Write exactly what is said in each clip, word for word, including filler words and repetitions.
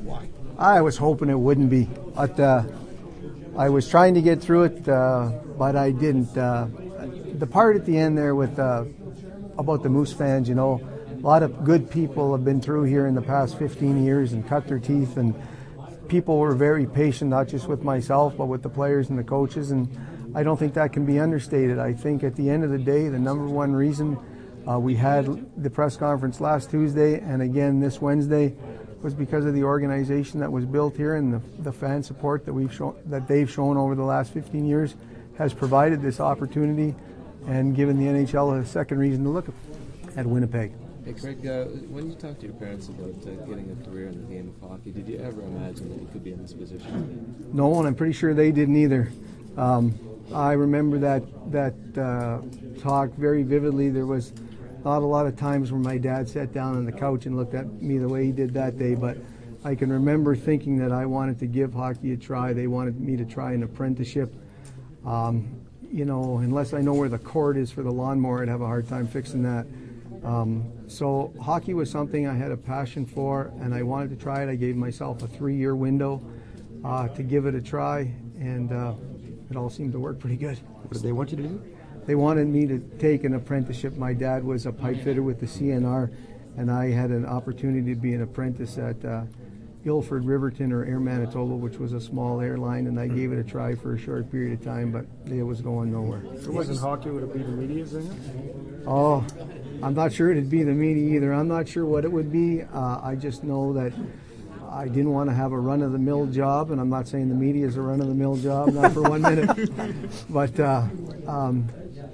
Why? I was hoping it wouldn't be, but uh, I was trying to get through it, uh, but I didn't. Uh, the part at the end there with uh, about the Moose fans, you know, a lot of good people have been through here in the past fifteen years and cut their teeth, and people were very patient, not just with myself, but with the players and the coaches, and I don't think that can be understated. I think at the end of the day, the number one reason uh, we had the press conference last Tuesday and again this Wednesday was because of the organization that was built here, and the, the fan support that we've shown, that they've shown over the last fifteen years has provided this opportunity and given the N H L a second reason to look at Winnipeg. Hey Craig, uh, when you talked to your parents about uh, getting a career in the game of hockey, did you ever imagine that you could be in this position today? No, and I'm pretty sure they didn't either. Um, I remember that that uh, talk very vividly. There was not a lot of times where my dad sat down on the couch and looked at me the way he did that day, but I can remember thinking that I wanted to give hockey a try. They wanted me to try an apprenticeship. Um, you know, unless I know where the cord is for the lawnmower, I'd have a hard time fixing that. Um, so hockey was something I had a passion for, and I wanted to try it. I gave myself a three-year window uh, to give it a try, and uh, it all seemed to work pretty good. What did they want you to do? They wanted me to take an apprenticeship. My dad was a pipe fitter with the C N R, and I had an opportunity to be an apprentice at uh, Ilford Riverton or Air Manitoba, which was a small airline, and I gave it a try for a short period of time, but it was going nowhere. If it wasn't hockey, would it be the media singer? Oh, I'm not sure it'd be the media either. I'm not sure what it would be. Uh, I just know that I didn't want to have a run-of-the-mill job, and I'm not saying the media is a run-of-the-mill job, not for one minute. But uh, um,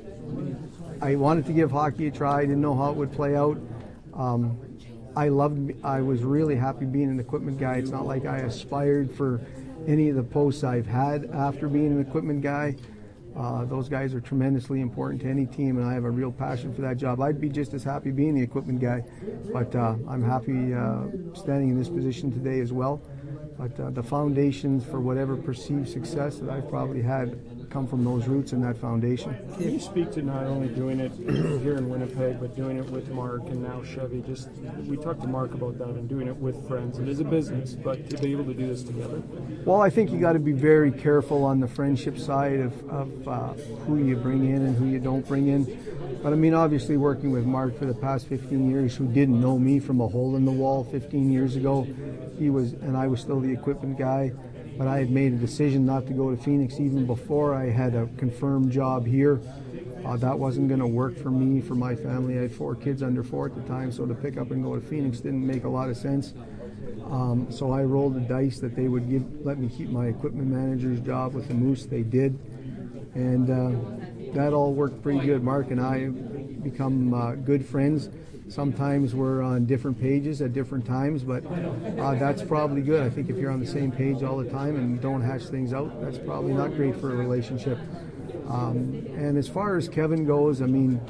I wanted to give hockey a try. I didn't know how it would play out. Um, I loved. I was really happy being an equipment guy. It's not like I aspired for any of the posts I've had after being an equipment guy. Uh, those guys are tremendously important to any team, and I have a real passion for that job. I'd be just as happy being the equipment guy, but uh, I'm happy uh, standing in this position today as well. But uh, the foundations for whatever perceived success that I've probably had come from those roots and that foundation. Can you speak to not only doing it here in Winnipeg, but doing it with Mark and now Chevy? Just we talked to Mark about that and doing it with friends. It is a business, but to be able to do this together. Well, I think you got to be very careful on the friendship side of, of uh, who you bring in and who you don't bring in. But I mean, obviously working with Mark for the past fifteen years, who didn't know me from a hole in the wall fifteen years ago, he was, and I was still the equipment guy. But I had made a decision not to go to Phoenix even before I had a confirmed job here. Uh, that wasn't going to work for me, for my family. I had four kids under four at the time, so to pick up and go to Phoenix didn't make a lot of sense. Um, so I rolled the dice that they would give, let me keep my equipment manager's job with the Moose. They did, and uh, that all worked pretty good. Mark and I have become uh, good friends. Sometimes we're on different pages at different times, but uh, that's probably good. I think if you're on the same page all the time and don't hash things out, that's probably not great for a relationship. Um, and as far as Kevin goes, I mean,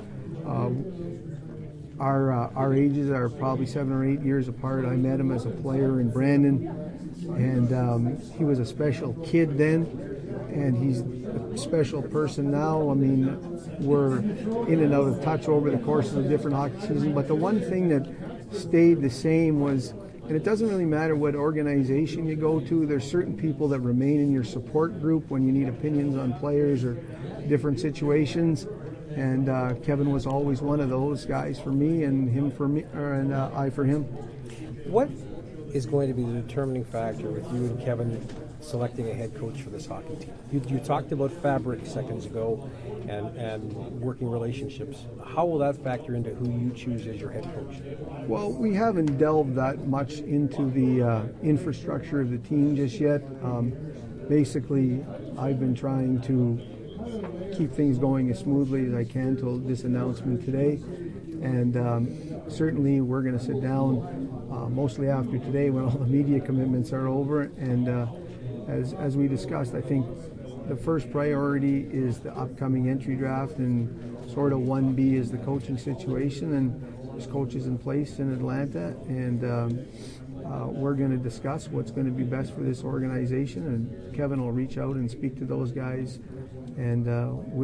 uh, our uh, our ages are probably seven or eight years apart. I met him as a player in Brandon, and um, he was a special kid then, and he's a special person now. I mean, we're in and out of touch over the course of the different hockey season, but the one thing that stayed the same was, and it doesn't really matter what organization you go to, there's certain people that remain in your support group when you need opinions on players or different situations, and uh, Kevin was always one of those guys for me, and him for me, or, and uh, I for him. What is going to be the determining factor with you and Kevin selecting a head coach for this hockey team? You, you talked about fabric seconds ago and, and working relationships. How will that factor into who you choose as your head coach? Well, we haven't delved that much into the uh, infrastructure of the team just yet. Um, basically, I've been trying to keep things going as smoothly as I can till this announcement today. And um, certainly we're going to sit down uh, mostly after today when all the media commitments are over, and uh, As, as we discussed, I think the first priority is the upcoming entry draft, and sort of one B is the coaching situation, and there's coaches in place in Atlanta, and um, uh, we're going to discuss what's going to be best for this organization, and Kevin will reach out and speak to those guys, and uh, we'll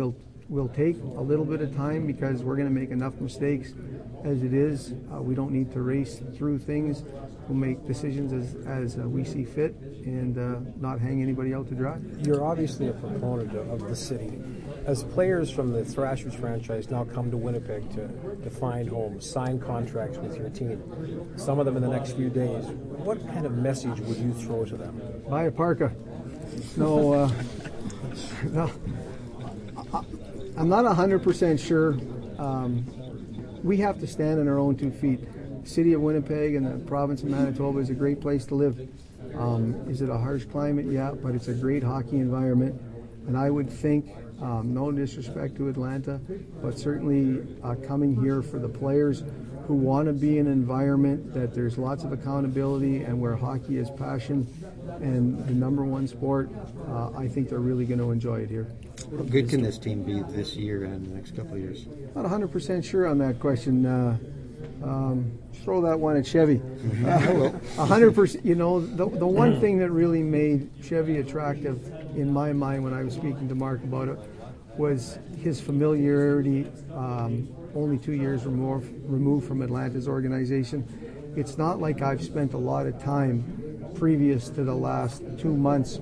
will take a little bit of time because we're going to make enough mistakes as it is. Uh, we don't need to race through things. We'll make decisions as, as uh, we see fit and uh, not hang anybody out to dry. You're obviously a proponent of, of the city. As players from the Thrashers franchise now come to Winnipeg to, to find homes, sign contracts with your team, some of them in the next few days, what kind of message would you throw to them? Buy a parka. No, uh, no. I, I'm not one hundred percent sure. Um, we have to stand on our own two feet. The city of Winnipeg and the province of Manitoba is a great place to live. Um, is it a harsh climate? Yeah, but it's a great hockey environment. And I would think, um, no disrespect to Atlanta, but certainly uh, coming here for the players who want to be in an environment that there's lots of accountability and where hockey is passion and the number one sport, uh, I think they're really going to enjoy it here. How good can this team be this year and the next couple of years? Not one hundred percent sure on that question. Uh, um, throw that one at Chevy. Mm-hmm. one hundred percent. You know, the, the one thing that really made Chevy attractive in my mind when I was speaking to Mark about it was his familiarity, um, only two years removed, removed from Atlanta's organization. It's not like I've spent a lot of time previous to the last two months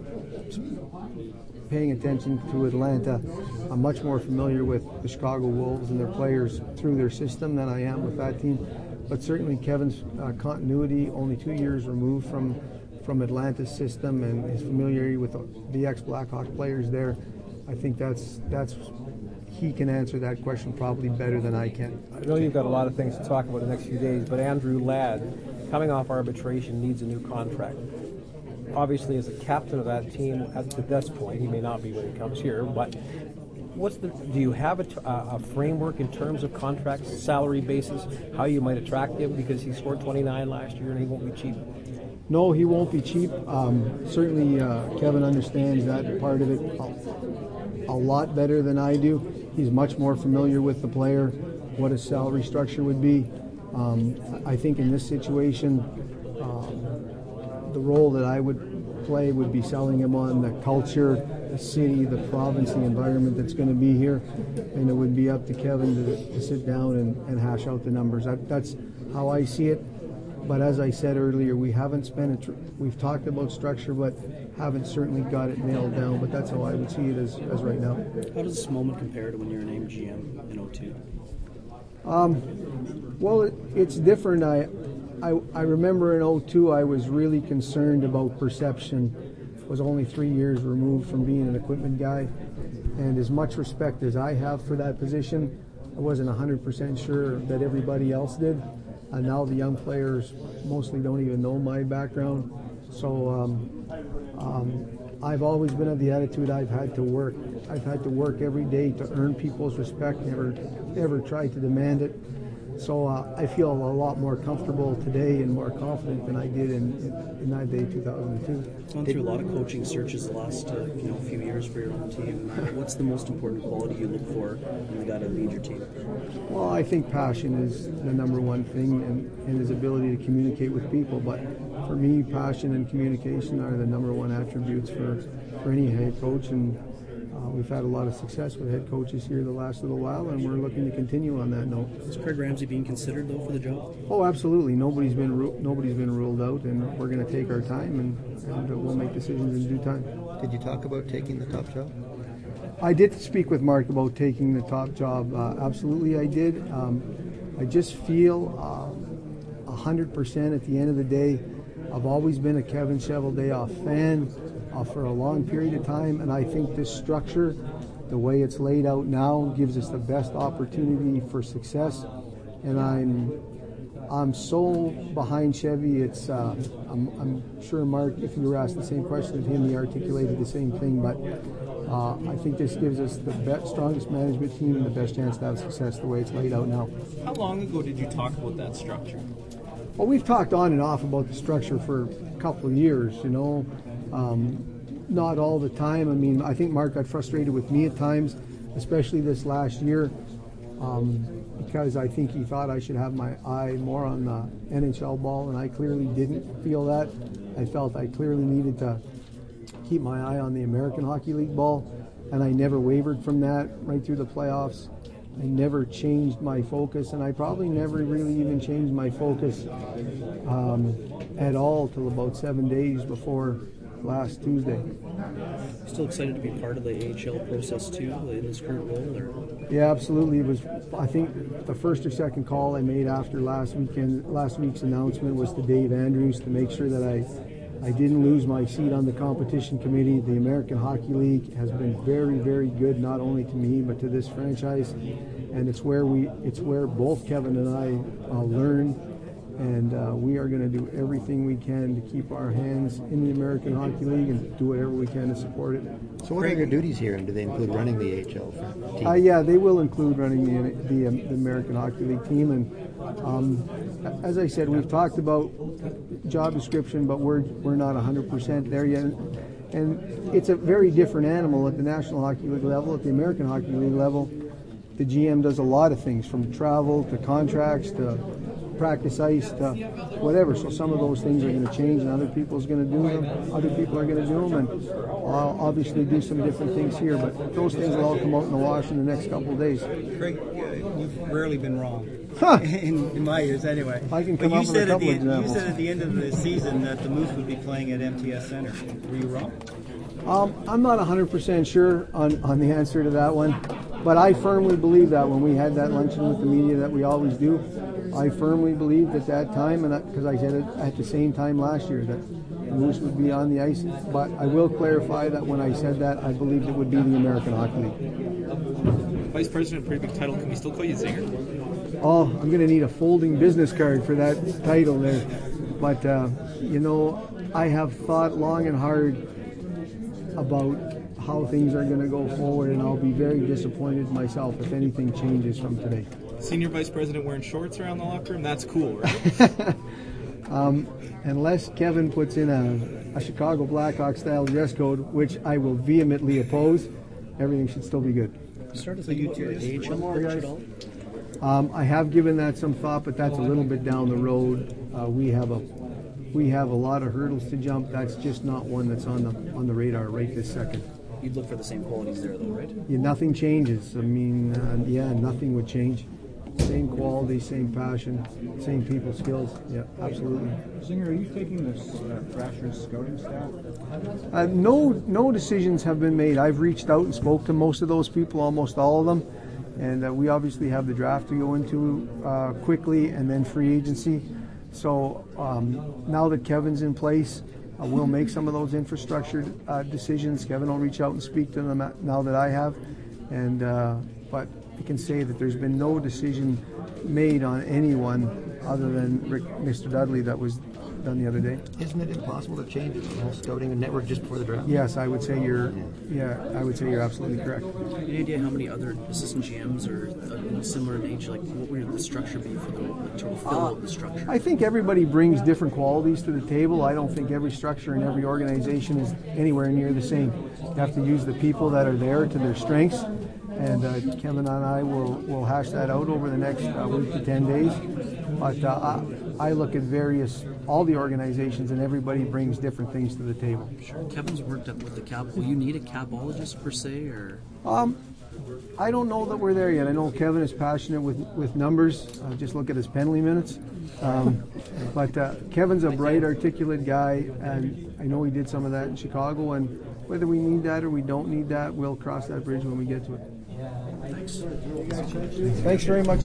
paying attention to Atlanta. I'm much more familiar with the Chicago Wolves and their players through their system than I am with that team. But certainly Kevin's uh, continuity, only two years removed from from Atlanta's system, and his familiarity with the, the ex-Blackhawk players there, I think that's that's he can answer that question probably better than I can. I know you've got a lot of things to talk about in the next few days, but Andrew Ladd, coming off arbitration, needs a new contract. Obviously, as a captain of that team at this point, he may not be when he comes here, but what's the? Do you have a, a framework in terms of contracts, salary basis, how you might attract him because he scored twenty-nine last year and he won't be cheap? No, he won't be cheap. Um, certainly, uh, Kevin understands that part of it a, a lot better than I do. He's much more familiar with the player, what his salary structure would be. Um, I think in this situation, um, the role that I would play would be selling him on the culture, the city, the province, the environment that's going to be here, and it would be up to Kevin to, to sit down and, and hash out the numbers. That, that's how I see it. But as I said earlier, we haven't spent it. Tr- we've talked about structure, but haven't certainly got it nailed down. But that's how I would see it as, as right now. How does this moment compare to when you were named G M in oh two? Um, well, it, it's different. I, I I remember in oh two, I was really concerned about perception. I was only three years removed from being an equipment guy, and as much respect as I have for that position, I wasn't one hundred percent sure that everybody else did. And now the young players mostly don't even know my background. So um, um, I've always been of the attitude I've had to work. I've had to work every day to earn people's respect, never ever tried to demand it. So uh, I feel a lot more comfortable today and more confident than I did in, in, in that day, two thousand two. Gone through a lot of coaching searches the last uh, you know few years for your own team. What's the most important quality you look for in the guy to lead your team? Well, I think passion is the number one thing, and, and his ability to communicate with people. But for me, passion and communication are the number one attributes for, for any head coach. And uh, we've had a lot of success with head coaches here the last little while, and we're looking to continue on that note. Is Craig Ramsey being considered though for the job? Oh, absolutely. Nobody's been ru- nobody's been ruled out, and we're going to take our time, and, and uh, we'll make decisions in due time. Did you talk about taking the top job? I did speak with Mark about taking the top job. Uh, absolutely, I did. Um, I just feel uh, one hundred percent at the end of the day. I've always been a Kevin Cheveldayoff fan uh, for a long period of time, and I think this structure, the way it's laid out now, gives us the best opportunity for success. And I'm I'm so behind Chevy. It's uh, I'm, I'm sure Mark, if you were asked the same question of him, he articulated the same thing. But uh, I think this gives us the best, strongest management team and the best chance to have success the way it's laid out now. How long ago did you talk about that structure? Well, we've talked on and off about the structure for a couple of years, you know. Um, not all the time. I mean, I think Mark got frustrated with me at times, especially this last year, um, because I think he thought I should have my eye more on the N H L ball, and I clearly didn't feel that. I felt I clearly needed to keep my eye on the American Hockey League ball. and I never wavered from that right through the playoffs. I never changed my focus, and I probably never really even changed my focus um, at all till about seven days before last Tuesday. Still excited to be part of the A H L process too in this current role, or? Yeah, absolutely. It was, I think, the first or second call I made after last weekend, last week's announcement was to Dave Andrews to make sure that I, I didn't lose my seat on the competition committee. The American Hockey League has been very, very good, not only to me but to this franchise, and it's where we, it's where both Kevin and I uh, learn. And uh, we are going to do everything we can to keep our hands in the American Hockey League and do whatever we can to support it. So what are your duties here, and do they include running the A H L for team? Uh, yeah, they will include running the the, um, the American Hockey League team. And um, as I said, we've talked about job description, but we're we're not one hundred percent there yet. And it's a very different animal at the National Hockey League level. At the American Hockey League level, the G M does a lot of things, from travel to contracts to practice ice to whatever. So some of those things are going to change, and other people's going to do them. Other people are going to do them, and I'll obviously do some different things here. But those things will all come out in the wash in the next couple of days. Craig, uh, you've rarely been wrong. Huh. in, in my years, anyway. I can but come you up with said a at the couple end, you examples. said at the end of the season that the Moose would be playing at M T S Center. Were you wrong? Um, I'm not one hundred percent sure on, on the answer to that one, but I firmly believe that when we had that luncheon with the media that we always do, I firmly believed at that time, and because I said it at the same time last year, that the Moose would be on the ice. But I will clarify that when I said that, I believed it would be the American Hockey League. Vice President, pretty big title. Can we still call you Zinger? Oh, I'm going to need a folding business card for that title there. But, uh, you know, I have thought long and hard about how things are going to go forward, and I'll be very disappointed myself if anything changes from today. Senior Vice President wearing shorts around the locker room? That's cool, right? um, unless Kevin puts in a, a Chicago Blackhawks style dress code, which I will vehemently oppose, everything should still be good. Started to think about A H L coach at all? Um, I have given that some thought, but that's a little bit down the road. Uh, we have a we have a lot of hurdles to jump. That's just not one that's on the on the radar right this second. You'd look for the same qualities there, though, right? Yeah, nothing changes. I mean, uh, yeah, nothing would change. Same quality, same passion, same people skills. Yeah, absolutely. Zinger, are you taking this uh, Thrashers scouting staff? Uh, no, no decisions have been made. I've reached out and spoke to most of those people, almost all of them, and uh, we obviously have the draft to go into uh, quickly, and then free agency. So um, now that Kevin's in place, uh, we'll make some of those infrastructure uh, decisions. Kevin will reach out and speak to them now that I have, and uh, but I can say that there's been no decision made on anyone other than Rick, Mister Dudley that was done the other day. Isn't it impossible to change the whole scouting network just before the draft? Yes, I would say you're. Yeah, I would say you're absolutely correct. Any idea how many other assistant G Ms are uh, similar in age? Like, what would the structure be for the, the total fill Uh, of the structure? I think everybody brings different qualities to the table. I don't think every structure in every organization is anywhere near the same. You have to use the people that are there to their strengths. And uh, Kevin and I will, will hash that out over the next uh, week to ten days. But uh, I, I look at various, all the organizations, and everybody brings different things to the table. Sure. Kevin's worked up with the cap. Will you need a capologist per se, or? Um, I don't know that we're there yet. I know Kevin is passionate with, with numbers. Uh, just look at his penalty minutes. Um, but uh, Kevin's a bright, articulate guy, and I know he did some of that in Chicago. And whether we need that or we don't need that, we'll cross that bridge when we get to it. Thanks. Thanks very much.